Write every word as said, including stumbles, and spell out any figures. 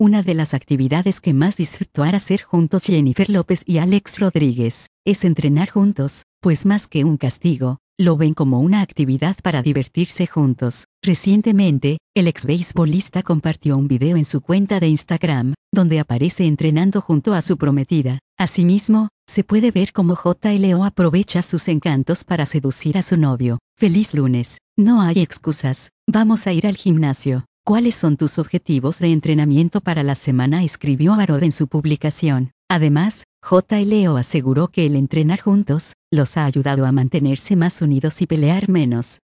Una de las actividades que más disfrutar hacer juntos Jennifer López y Alex Rodríguez, es entrenar juntos, pues más que un castigo, lo ven como una actividad para divertirse juntos. Recientemente, el ex beisbolista compartió un video en su cuenta de Instagram, donde aparece entrenando junto a su prometida. Asimismo, se puede ver cómo J L O aprovecha sus encantos para seducir a su novio. Feliz lunes, no hay excusas, vamos a ir al gimnasio. ¿Cuáles son tus objetivos de entrenamiento para la semana?, escribió Arod en su publicación. Además, J L O aseguró que el entrenar juntos, los ha ayudado a mantenerse más unidos y pelear menos.